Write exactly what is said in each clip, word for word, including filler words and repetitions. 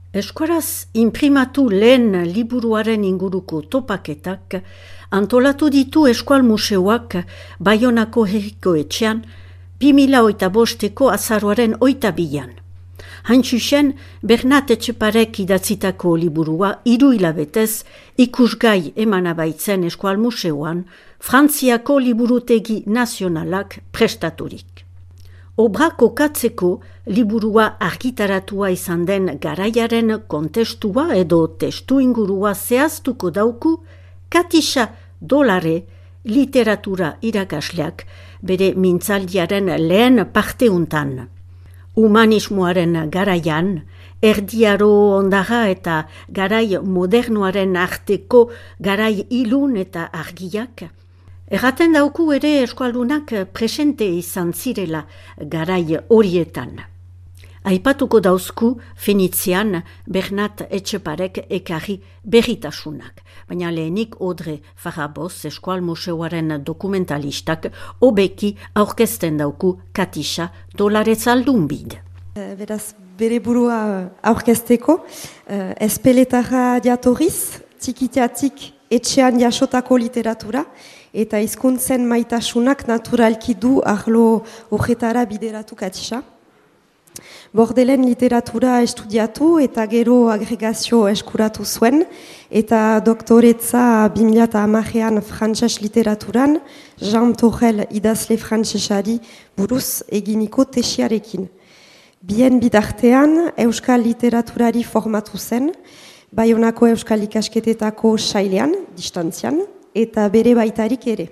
Eskuaraz inprimatu lehen liburuaren inguruko topaketak antolatu ditu Eskual Museoak Baionako Herriko Etxean bi mila hogeita bosteko azaroaren hogeita bian. Hain zuzen, Bernat Etxeparek idatzitako liburua hiru hilabetez ikusgai emana baitzen Eskual Museoan Frantziako liburutegi nazionalak prestaturik. Obra kokatzeko liburua argitaratua izan den garaiaren kontestua edo testu ingurua zehaztuko dauku Katisha Dolare literatura irakasleak bere mintzaldiaren lehen parteuntan. Humanismoaren garaian, erdiaro ondaga eta garai modernoaren arteko garai ilun eta argiak, erraten dauku ere eskualdunak presente izan zirela garai horietan. Aipatuko dauzku Fenizian Bernat Etxeparek ekarri berritasunak, baina lehenik Odre Faraboz Eskual Museoaren dokumentalistak hobeki aurkezten dauku Katisha Dolare zaldunbid. Beraz, bere burua aurkezteko, ezpeletarra jatorriz, txikitiatik etxean jasotako literatura, eta hizkuntzen maitasunak naturalki du arlo horretara bideratu Katisha. Bordelen literatura estudiatu eta gero agregazio eskuratu zuen, eta doktoretza bi mila hamarean frantses literaturan Jean Torel idazle frantsesari buruz eginiko tesiarekin. Bien bidartean euskal literaturari formatu zen, Baionako euskal ikasketetako sailean, distantzian, eta bere baitarik ere.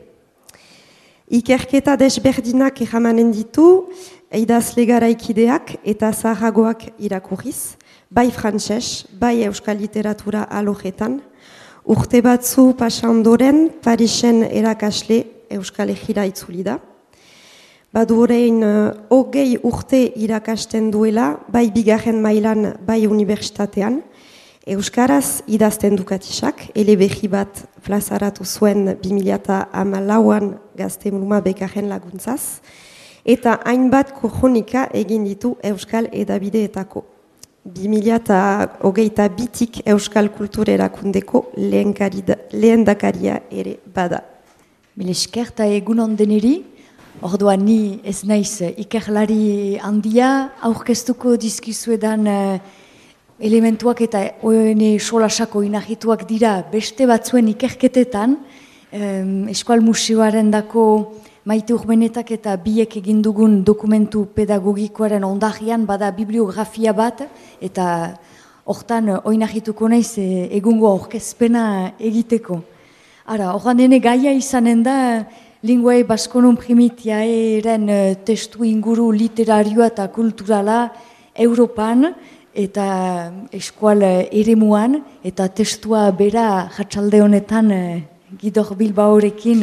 Ikerketa desberdinak eramanen ditu, idazle garaikideak eta zaharragoak irakurriz, bai frantses, bai euskal literatura alojetan, urte batzu pasa ondoren Parisen erakasle euskal egira itzuli da. Badu orain hogei urte irakasten duela, bai bigarren mailan, bai unibertsitatean, euskaraz idazten du Katisak, eleberri bat plazaratu zuen bi mila hamalauan gazte muluma bekarren laguntzaz, eta hainbat kronika egin ditu euskal edabideetako. bi mila hogeita bitik euskal kultur erakundeko lehendakaria ere bada. Milesker eta egun ondeneri, orduan ni ez naiz ikerlari handia aurkeztuko dizkizuedan uh, elementuak eta oene solasako inahituak dira beste batzuen ikerketetan, um, Eskual Museoaren dako Maite Urmenetak eta biek egin dugun dokumentu pedagogikoaren ondagian bada bibliografia bat eta hortan oinahituko naiz egungo aurkezpena egiteko. Ara, horran dene gaia izanen da linguae baskonun primitiaeren testu inguru literarioa eta kulturala Europan eta eskual eremuan eta testua bera jatsalde honetan Gidor Bilbaorekin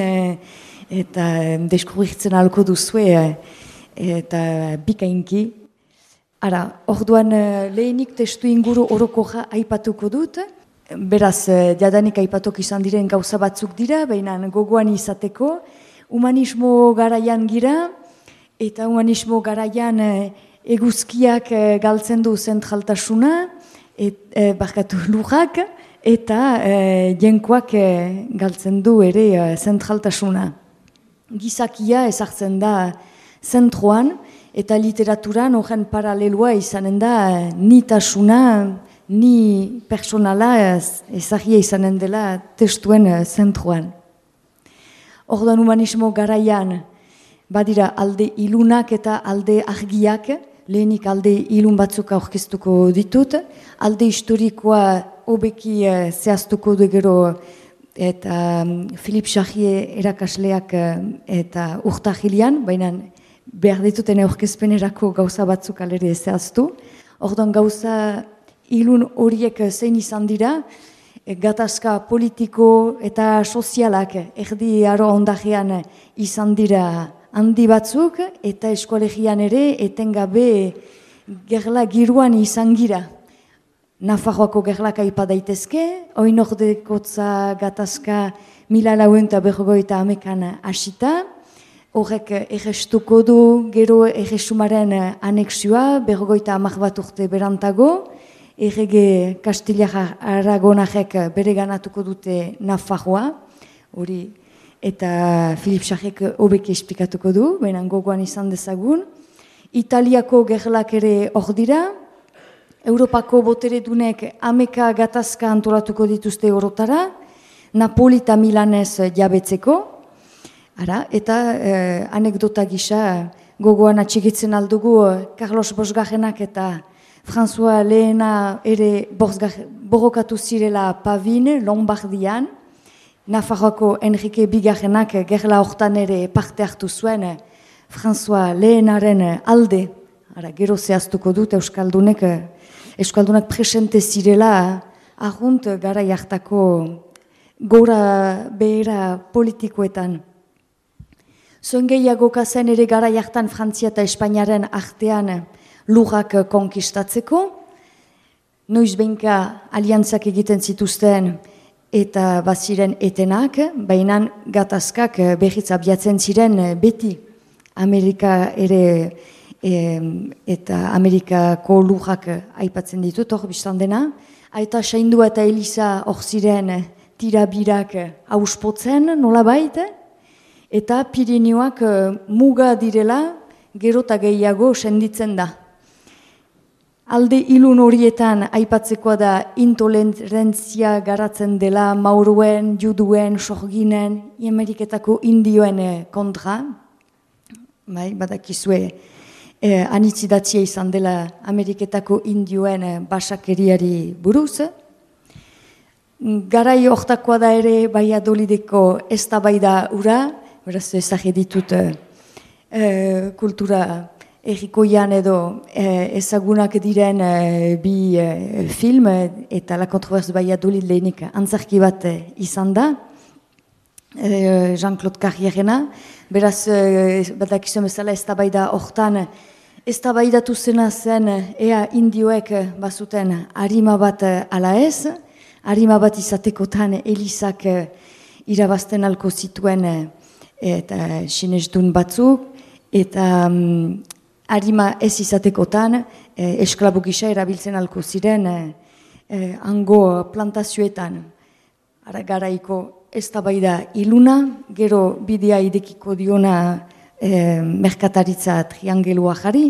eta deskubritzen alko duzue eta bikainki. Ara, orduan lehenik testu inguru orokoja aipatuko dut, beraz jadanik aipatok izan diren gauza batzuk dira, baina gogoan izateko, humanismo garaian gira, eta humanismo garaian eguzkiak galtzen du zentraltasuna, et, e, barkatu lurrak, eta e, jenkoak e, galtzen du ere e, zentraltasuna. Gizakia ezartzen da zentroan, eta literaturan horren paralelua izanen da nitasuna, ni personala ezagia izanen dela testuen zentroan. Orduan humanismo garaian badira alde ilunak eta alde argiak, lehenik alde ilun batzuk aurkeztuko ditut, alde historikoa hobeki zehaztuko du gero eta Philippe Charrier erakasleak eta urtahilian, baina behar dituten aurkezpenerako gauza batzuk alere zehaztu. Orduan gauza ilun horiek zein izan dira, gatazka politiko eta sozialak erdi aro ondajean izan dira handi batzuk, eta eskolegian ere etengabe gerla giruan izan gira. Nafarroako gerlak aipa daitezke, oinordekotza gatazka mila lauen eta berrogoita amekan hasita, horrek errestuko du gero erresumaren anexioa, berrogoita amak bat urte berantago, errege Kastiliar Aragonarek bere ganatuko dute Nafarroa, hori, eta Filip Sarrek hobeki esplikatuko du, benan gogoan izan dezagun. Italiako gerlak ere hor dira, Europako boteredunek ameka gatazka antolatuko dituzte orotara, Napoli eta Milanez jabetzeko, ara, eta eh, anekdota gisa gogoan atxigitzen aldugu Carlos Bosgarrenak eta François Lehena ere borrokatu zirela Pavin, Lombardian, Nafarroako Enrique Bigarrenak gerla hortan ere parte hartu zuen François Lehenaren alde, ara, gero zehaztuko dut Euskaldunek, Euskaldunak presente zirela ahunt gara jartako gora behera politikoetan. Zoen gehiago kazen ere gara jartan Frantzia eta Espainiaren artean lurrak konkistatzeko, noiz behinka aliantzak egiten zituzten eta baziren etenak, baina gatazkak berriz abiatzen ziren beti Amerika ere e, eta Amerikako lurrak aipatzen ditut, hor biztan dena, eta Saindua eta Eliza hor ziren tirabirak auspotzen nolabait, eta Pirineoak muga direla gero eta gehiago senditzen da. Alde ilun horietan aipatzekoa da intolerantzia garatzen dela Mauruen, Juduen, Sorginen, Ameriketako Indioen kontra. Bai, badakizue eh, anitzidatzia izan dela Ameriketako Indioen basakeriari buruz. Garai hortakoa da ere Valladolideko eztabaida ura, beraz ezagir ditut eh, kultura errikoian edo eh, ezagunak diren eh, bi eh, film eta La Controverse Valladolid lehenik antzarki bat eh, izan da, eh, Jean-Claude Carrierena, beraz eh, badakizuen bezala eztabaida hortan eztabaidatu zena zen ea indioek bazuten harima bat ala ez, harima bat izatekotan Elizak irabazten alko zituen eta sinesdun batzuk, eta um, harima ez izatekotan eh, esklabu gisa erabiltzen alko ziren eh, hango plantazioetan. Ara garaiko eztabaida iluna, gero bidea idekiko diona eh, merkataritza triangelua jari.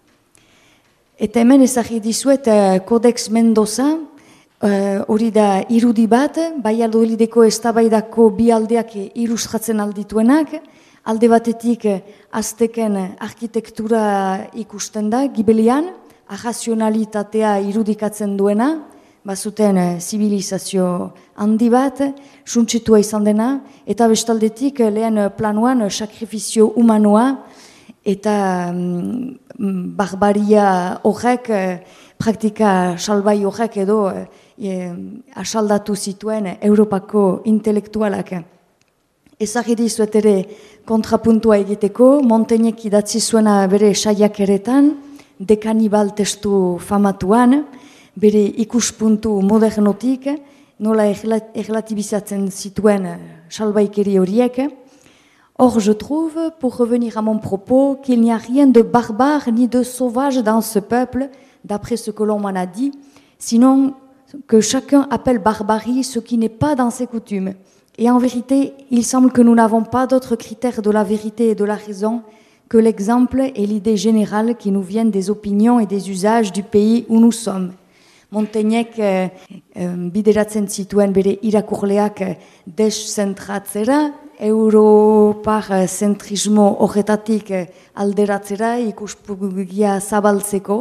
Eta hemen ezagir dizuet eh, Codex Mendoza, hori uh, da irudi bat, Valladolideko eztabaidako bi aldeak ilustratzen aldituenak, alde batetik azteken arkitektura ikusten da, Gibelian, arrazionalitatea irudikatzen duena, bazuten zibilizazio handi bat, suntsitua izan dena, eta bestaldetik lehen planuan sakrifizio humanoa, eta mm, barbaria horrek, praktika salbai horrek edo e, asaldatu zituen Europako intelektualak. Ezagir dizuet ere kontrapuntua egiteko, Montaignek idatzi zuena bere saiakeretan, De Cannibal testu famatuan, bere ikuspuntu modernotik, nola erlatibizatzen zituen salbaikeri horiek. Or, je trouve, pour revenir à mon propos, qu'il n'y a rien de barbare ni de sauvage dans ce peuple, d'après ce que l'on m'en a dit, sinon que chacun appelle barbarie ce qui n'est pas dans ses coutumes. Et en vérité, il semble que nous n'avons pas d'autres critères de la vérité et de la raison que l'exemple et l'idée générale qui nous viennent des opinions et des usages du pays où nous sommes. Montaignek eh, eh, bideratzen zituen bere irakurleak deszentratzera, Europar zentrismo horretatik alderatzera, ikuspugia zabaltzeko,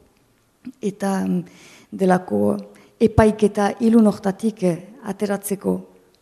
eta delako epaiketa ilun hortatik ateratzeko.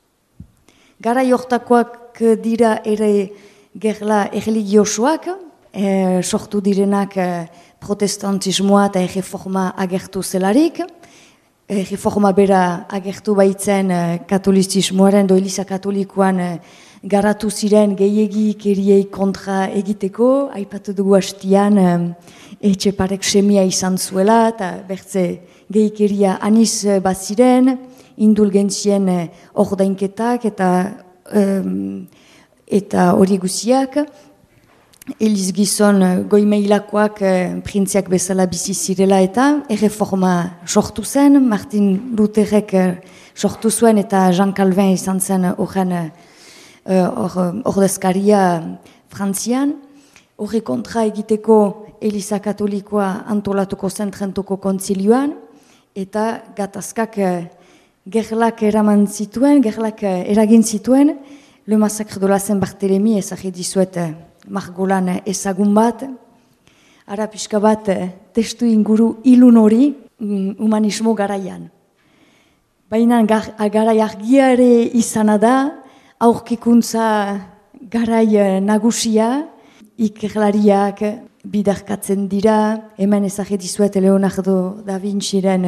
Garai hortakoak dira ere gerla erreligiosoak, e, sortu direnak protestantismoa eta erreforma agertu zelarik. Erreforma bera agertu baitzen katolizismoaren do Eliza katolikoan garatu ziren gehiegi keriei kontra egiteko, aipatu dugu hastian Etxeparek semia izan zuela eta bertze gehikeria aniz baziren, indulgentzien ordainketak eta um, eta hori guziak. Eliz gizon goimeilakoak printziak bezala bizi zirela eta erreforma sortu zen, Martin Lutherrek sortu zuen eta Jean Calvin izan zen horren ordezkaria Frantzian. Horri kontra egiteko Eliza Katolikoa antolatuko zen Trentoko kontzilioan eta gatazkak gerlak eraman zituen, gerlak eragin zituen, Le Massacre de la Saint-Barthélemy ezagit dizuet Margolan ezagun bat, ara pixka bat testu inguru ilun hori humanismo garaian. Baina garai argia ere izana da, aurkikuntza garai nagusia, ikerlariak bidarkatzen dira, hemen ezagit dizuet Leonardo da Vinciren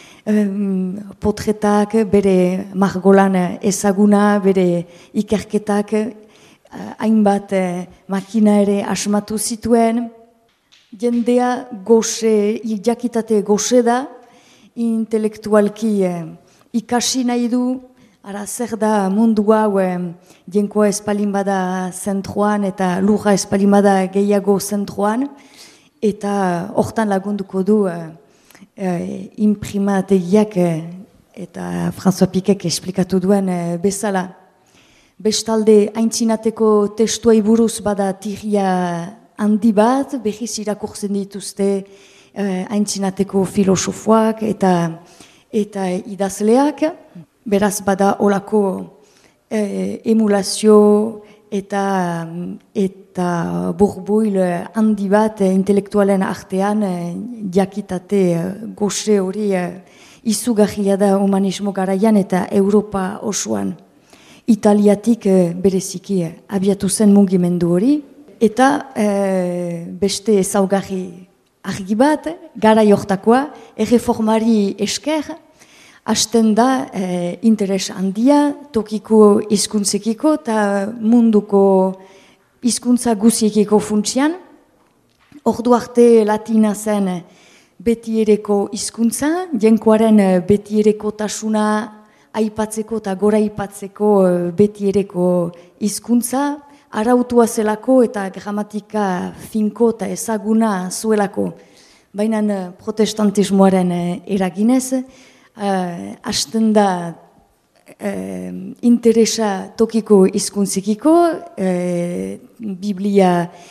um, potretak, bere Margolan ezaguna, bere ikerketak, hainbat uh, makina ere asmatu zituen, jendea goxe, jakitate goxe da, intelektualki uh, ikasi nahi du, ara zer da mundu hau uh, jenkoa espalin bada zentroan eta lurra espalin bada gehiago zentroan, eta hortan lagunduko du uh, uh, imprimategiak uh, eta François Piquek esplikatu duen uh, bezala. Bestalde, aintzinateko testuai buruz bada tirria handi bat, behiz irakurtzen dituzte uh, aintzinateko filosofoak eta, eta idazleak, beraz bada olako uh, emulazio eta, eta burbuil handi bat uh, intelektualen artean uh, jakitate uh, goxe hori uh, izugarria da humanismo garaian eta Europa osoan. Italiatik e, bereziki e, abiatu zen mugimendu hori, eta e, beste ezaugarri argi bat, gara jortakoa, erreformari esker, hasten da e, interes handia, tokiko hizkuntzekiko eta munduko hizkuntza guziekiko funtsian. Ordu arte latina zen betiereko hizkuntza, jenkoaren betiereko tasuna, aipatzeko eta gora aipatzeko betiereko hizkuntza, arautua zelako eta gramatika finko eta ezaguna zuelako. Baina protestantismoaren eraginez, uh, hasten da uh, interesa tokiko hizkuntzekiko, uh, Biblia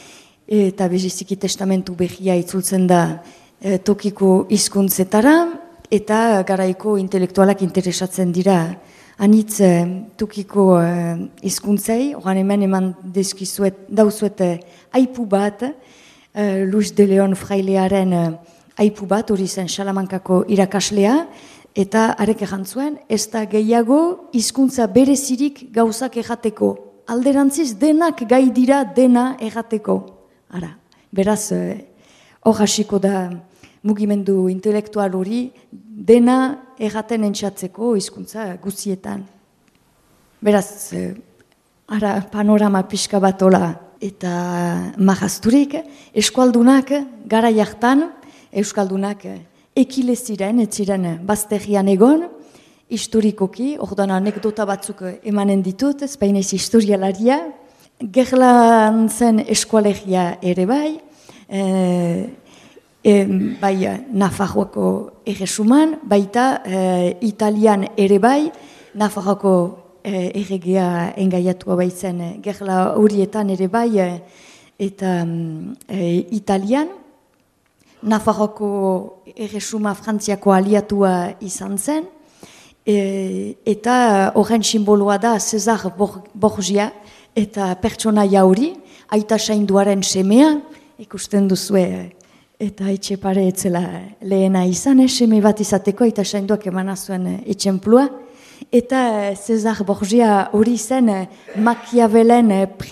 eta beziziki testamentu behia itzultzen da uh, tokiko hizkuntzetara, eta garaiko intelektualak interesatzen dira. Anitz eh, tukiko hizkuntzei, eh, oran hemen eman dezkizuet, dauzuet eh, aipu bat, eh, Luis de Leon frailearen eh, aipu bat, hori zen Salamankako irakaslea, eta arek ejantzuen, ez da gehiago hizkuntza berezirik gauzak errateko. Alderantziz denak gai dira dena errateko. Ara, beraz, hor eh, hasiko da mugimendu intelektual hori dena erraten entxatzeko hizkuntza guztietan. Beraz, eh, ara panorama pixka bat ola eta mahazturik, eskualdunak gara jartan, euskaldunak ekile ziren, ez ziren bazterrian egon, historikoki, ordan anekdota batzuk emanen ditut, Espainez historialaria, gerlan zen eskualegia ere bai, eh, E, bai Nafarroako erresuman, baita e, Italian ere bai, Nafarroako e, erregea engaiatua baitzen e, gerla horietan ere bai, e, eta e, Italian, Nafarroako erresuma Frantziako aliatua izan zen, e, eta horren simboloa da Cesar Borgia eta pertsonaia hori, aita sainduaren semea, ikusten duzue, eta etxe pare etzela lehena izan, seme bat izateko eta sainduak emana zuen etxenplua. Eta Cesar Borgia hori zen Machiavellen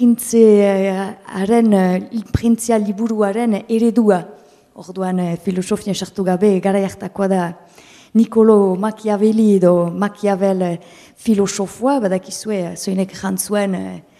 printzearen, printzia liburuaren eredua. Orduan filosofia sartu gabe gara jartakoa da Niccolo Machiavelli edo Machiavel filosofoa, badakizue zoinek jantzuen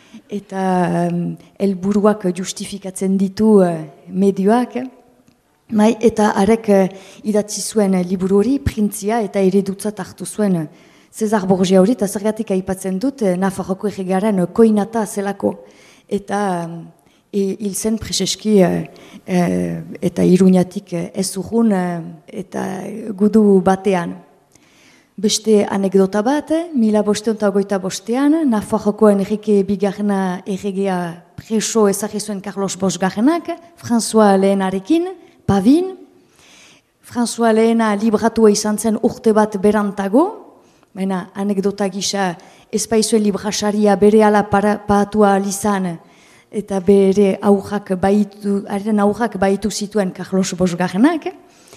eta helburuak justifikatzen ditu medioak. Mai, eta arek uh, idatzi zuen liburu hori, printzia eta eredutzat hartu zuen Cesar Borgia hori, eta zergatik aipatzen dut, Nafarroko erregaren koinata zelako. Eta um, hil zen preseski e, e, eta Iruñatik ez urrun e, eta gudu batean. Beste anekdota bat, mila bosteun eta ogoita bostean, Nafarroko Enrique Bigarrena erregea preso ezagizuen Carlos Bosgarrenak, François Lehenarekin, Pavin. François Lehena libratua izan zen urte bat berantago, baina anekdota gisa ezpaizuen librasaria bere ala patua izan eta bere aurrak baitu, haren aurrak baitu zituen Carlos Bosgarrenak,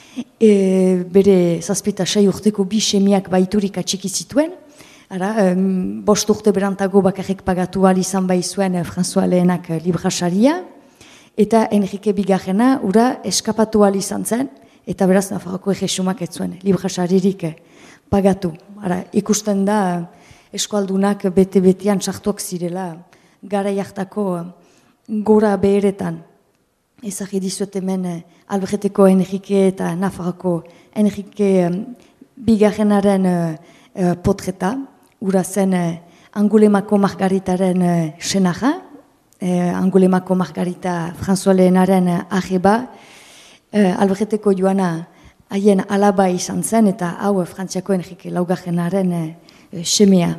e, bere zazpita sei urteko bi semiak baiturik atxiki zituen, ara, um, bost urte berantago bakarrik pagatu ahal izan bai zuen François Lehenak librasaria, eta Enrique Bigarrena ura eskapatu ahal izan zen, eta beraz Nafarroko egesumak ez zuen librasaririk pagatu. Ara, ikusten da eskualdunak bete-betean sartuak zirela gara jartako gora beheretan. Ezagir dizuet hemen Albreteko Enrique eta Nafarroko Enrique Bigarrenaren uh, potreta, ura zen uh, Angulemako Margaritaren uh, senaja, uh, Angulemako Margarita François Lehenaren uh, arreba, uh, Albreteko joana haien alaba izan zen, eta hau Frantziako Enrique Laugarrenaren uh, semea.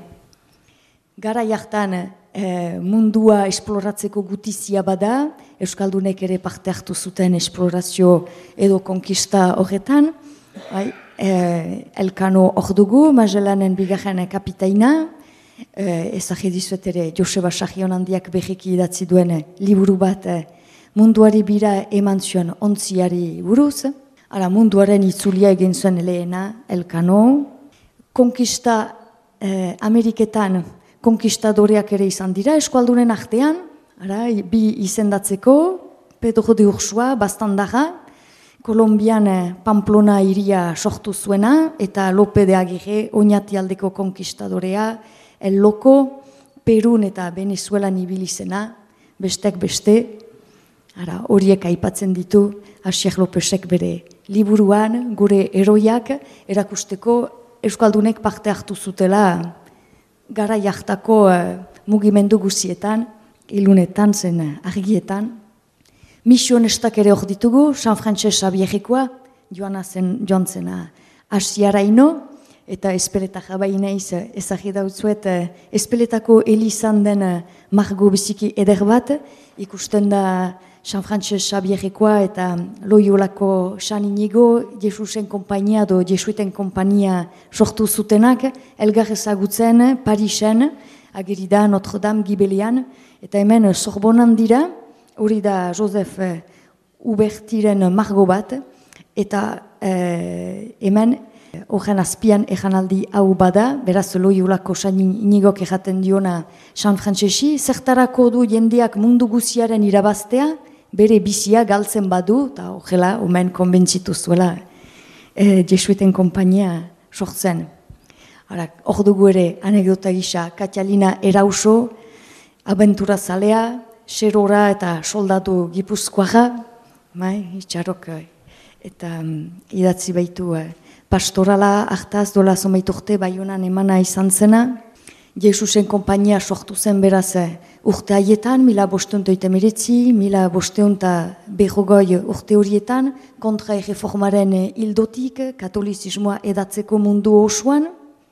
Gara jartan uh, mundua esploratzeko gutizia bada, Euskaldunek ere parte hartu zuten esplorazio edo konkista horretan. Bai, eh, Elkano hor dugu, Magelanen bigarren kapitaina, eh, ezagir dizuet ere Joseba Sarrion handiak berriki idatzi duen liburu bat eh, munduari bira eman zuen ontziari buruz. Ara, munduaren itzulia egin zuen lehena, Elkano. Konkista eh, Ameriketan konkistadoreak ere izan dira, eskualdunen artean. Ara, bi izendatzeko, Pedro de Ursua, Bastandarra, Kolombian Pamplona iria sortu zuena, eta Lope de Agirre, Oñatialdeko konkistadorea, El Loco, Perun eta Venezuelan ibilizena, bestek beste, ara, horiek aipatzen ditu, Asier Lopesek bere liburuan, gure eroiak, erakusteko Euskaldunek parte hartu zutela, gara jartako uh, mugimendu guzietan, ilunetan zen argietan. Mission estak ere hor ditugu, San Frances Xabierrekoa, joan zen, joan zena Asiaraino, eta Espeleta jabaineiz ezagir dautzuet, Espeletako elizan den margo biziki eder bat, ikusten da San Frances Xabierrekoa eta Loiolako San Inigo, Jesusen kompainia do Jesuiten kompainia sortu zutenak, elgar ezagutzen Parisen, agerida Notre-Dame Gibelian, eta hemen Sorbonan dira, hori da Joseph Hubertiren margo bat, eta eh, hemen horren azpian ejanaldi hau bada, beraz Loiolako San Inigok ejaten diona San Francesi, zertarako du jendeak mundu guziaren irabaztea, bere bizia galtzen badu, eta horrela, hemen konbentzitu zuela eh, Jesuiten kompainia sortzen. Hor dugu ere, anekdota gisa, Katalina Erauso, abentura zalea, xerora eta soldatu gipuzkoaga, bai, itxarok, eta um, idatzi baitu uh, pastorala hartaz dola zomaitu urte Baionan emana izan zena, Jesusen kompainia sortu zen beraz uh, urte haietan, mila bosteun eta itemeretzi, mila bosteun eta berrogoi urte horietan, kontra erreformaren hildotik, katolizismoa edatzeko mundu osoan.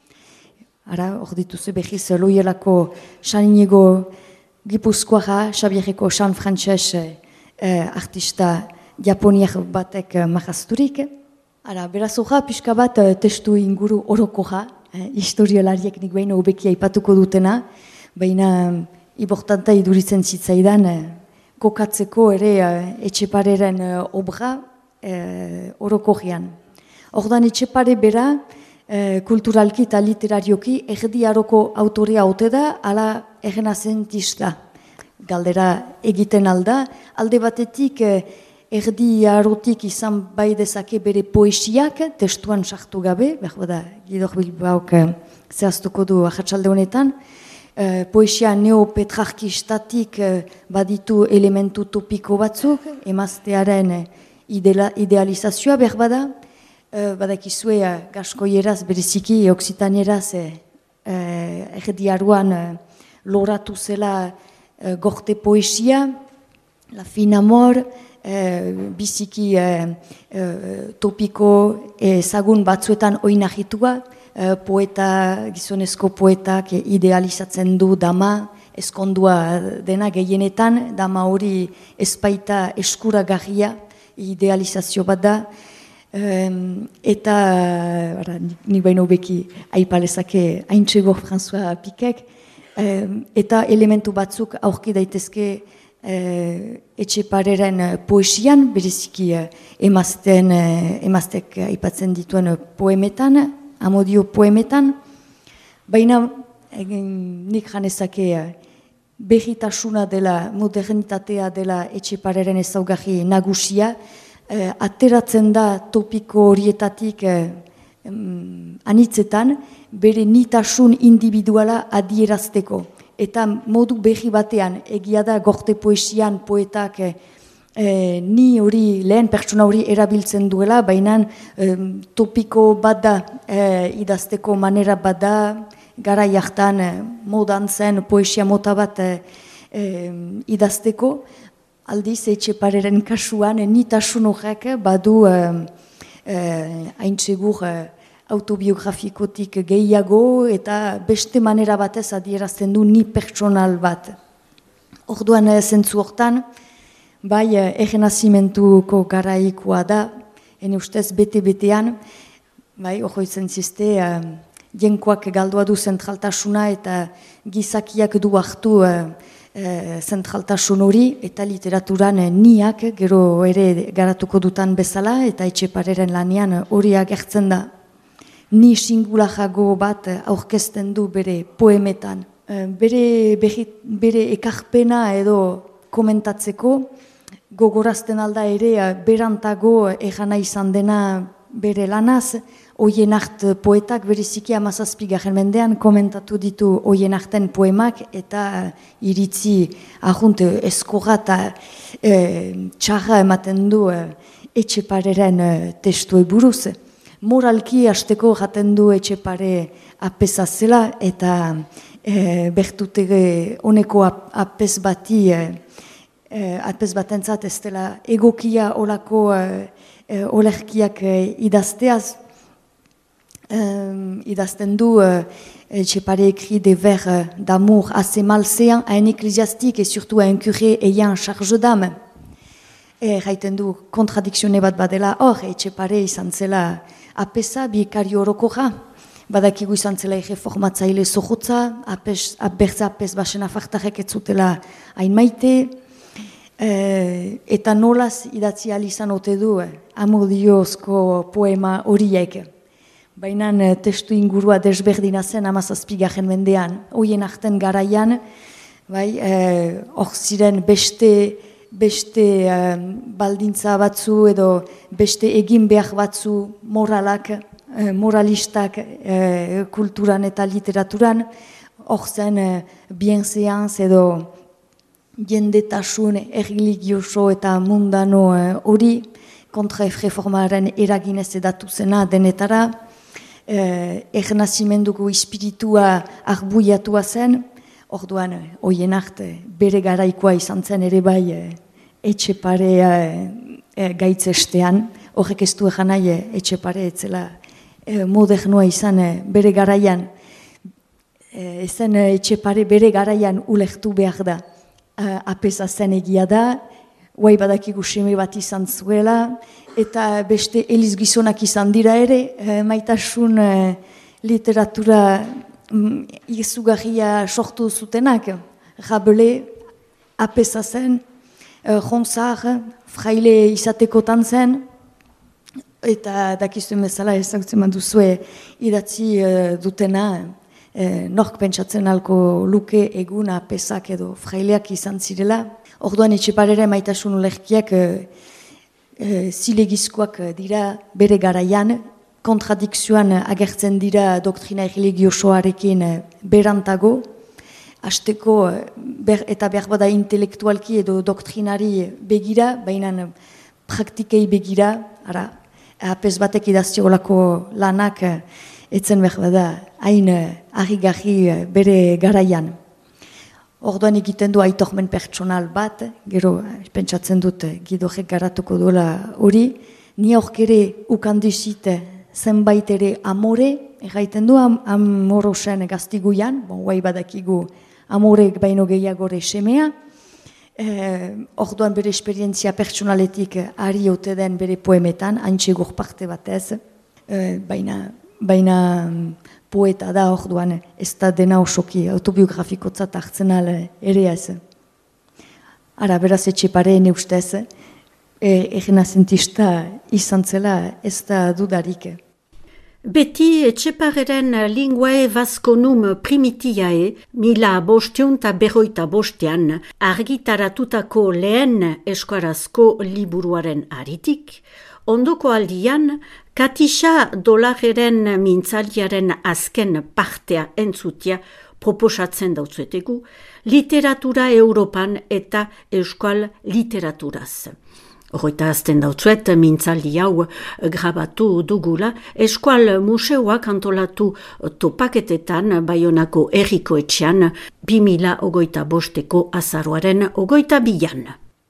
Ara, hor dituzu behiz Loiolako San Inigo Gipuzkoara, Xabierreko San Frances eh, artista japoniak batek eh, mahazturik. Ara, beraz horra, pixka bat eh, testu inguru orokoja, eh, historiolariek nik behin hobeki aipatuko dutena, baina importanta iduritzen zitzaidan eh, kokatzeko ere eh, Etxepareren eh, obra eh, orokojean. Ordan Etxepare bera, Eh, kulturalki eta literarioki erdi aroko autorea haute da, ala errenazentista galdera egiten alda. Alde batetik eh, erdi arotik izan bai dezake bere poesiak, testuan sartu gabe, behar da, Gidor Bilbaok eh, zehaztuko du ahatsalde honetan, eh, poesia neopetrarkistatik eh, baditu elementu topiko batzuk, emaztearen eh, idela, idealizazioa behar bada, badakizue gaskoieraz, bereziki, oksitanieraz, erdiaruan loratu zela gorte poesia, La fin amor, eh, biziki eh, eh, topiko ezagun batzuetan oinahitua, eh, poeta, gizonezko poetak idealizatzen du dama, ezkondua dena gehienetan, dama hori ezpaita eskuragarria, idealizazio bat da, um, eta ara, nik baino beki aipalezake haintxego François Pikek, um, eta elementu batzuk aurki daitezke uh, Etxepareren poesian, bereziki uh, emazten, uh, emaztek aipatzen dituen poemetan, amodio poemetan, baina egin, nik janezake uh, behitasuna dela, modernitatea dela Etxepareren ezaugarri nagusia, eh, ateratzen da topiko horietatik eh, um, anitzetan, bere nitasun individuala adierazteko. Eta modu behi batean, egia da gorte poesian poetak eh, eh, ni hori, lehen pertsona hori erabiltzen duela, baina eh, topiko bat da, eh, idazteko manera bat da, gara jartan eh, modan zen poesia mota bat eh, eh, idazteko, aldiz Etxepareren kasuan eh, nitasun horrek badu eh, eh, haintsegur eh, autobiografikotik gehiago eta beste manera batez adierazten du ni pertsonal bat. Orduan eh, zentzu hortan, bai eh, errenazimentuko garaikoa da, ene ustez bete-betean, bai hori izan ziste, eh, jenkoak galdua du zentraltasuna eta gizakiak du hartu e, e, zentraltasun hori eta literaturan e, niak gero ere garatuko dutan bezala eta Etxepareren lanean hori agertzen da. Ni singulajago bat aurkezten du bere poemetan. E, bere, bere, bere ekarpena edo komentatzeko gogorazten alda ere berantago egana izan dena bere lanaz, Oienart poetak bereziki hamazazpigarren mendean komentatu ditu Oienarten poemak eta iritzi ahunt eskorra eta e, txarra ematen du e, Etxepareren e, testue buruz. Moralki hasteko jaten du Etxepare apesa zela eta e, bertutege honeko ap, apes bati, e, e, apes batentzat ez dela egokia olako e, e, olerkiak e, idazteaz, Euh, idazten du euh, Etxepare écrit des vers euh, d'amour assez malséants à un ecclésiastique et surtout à un curé ayant charge d'âme. Et jaiten du kontradikzione bat badela hor, Etxepare izan zela apesa bikari orokorra, badakigu izan zela erreformatzaile zohotza, berza apes basen afartarek ez zutela hain maite, eh, eta nolaz idatzi alizan ote du eh, amodiozko poema horiek. Baina testu ingurua desberdina zen hamazazpigarren mendean. Hoien arten garaian, bai, hor eh, ziren beste, beste eh, baldintza batzu edo beste egin behar batzu moralak, eh, moralistak eh, kulturan eta literaturan, hor zen eh, bienseanz edo jendetasun erreligioso eta mundano hori, eh, kontra-reformaren eraginez edatu zena denetara, Eh, ernazimenduko espiritua arbuiatua zen, orduan Oienart bere garaikoa izan zen ere bai eh, Etxepare eh, gaitzestean, horrek ez du egan nahi Etxepare etzela eh, modernoa izan eh, bere garaian, eh, ezen Etxepare bere garaian ulertu behar da, eh, apesa zen egia da, guai badakigu seme bat izan zuela, eta beste eliz gizonak izan dira ere, eh, maitasun eh, literatura mm, izugarria sortu zutenak. Rabelais, apesa zen, eh, Ronsard, fraile izatekotan zen, eta dakizuen bezala ezagutzen duzue idatzi eh, dutena, eh, nork pentsatzen alko luke egun apesak edo fraileak izan zirela. Orduan Etxeparere maitasun ulerkiak e, e, zilegizkoak dira bere garaian, kontradikzioan agertzen dira doktrina religiosoarekin berantago, hasteko ber, eta behar bada intelektualki edo doktrinari begira, baina praktikei begira, ara, apes batek idaztiolako lanak etzen behar bada hain harrigarri bere garaian. orduan egiten du aitormen pertsonal bat, gero pentsatzen dut Gidorek garatuko duela hori, ni aurkere ukandizit zenbait ere amore, erraiten du am, amorosen gaztiguian, bon, guai badakigu amorek baino gehiagore semea, eh, orduan bere esperientzia pertsonaletik ari ote den bere poemetan, antxegur parte batez, eh, baina, baina poeta da orduan ez da dena osoki autobiografikotzat hartzen ala ere ez. Ara, beraz Etxepareen ustez, e, errenazentista izan zela ez da dudarik. Beti Etxepareren linguae vasconum primitiae, mila bosteun eta berroita bostean, argitaratutako lehen eskarazko liburuaren aritik, ondoko aldian, Katisa dolareren mintzaldiaren azken partea entzutia proposatzen dautzuetegu, literatura Europan eta euskal literaturaz. Horreita azten dautzuet, mintzaldi hau grabatu dugula, eskual museoak antolatu topaketetan Baionako Herriko Etxean, bi mila ogoita bosteko azaroaren ogoita bilan.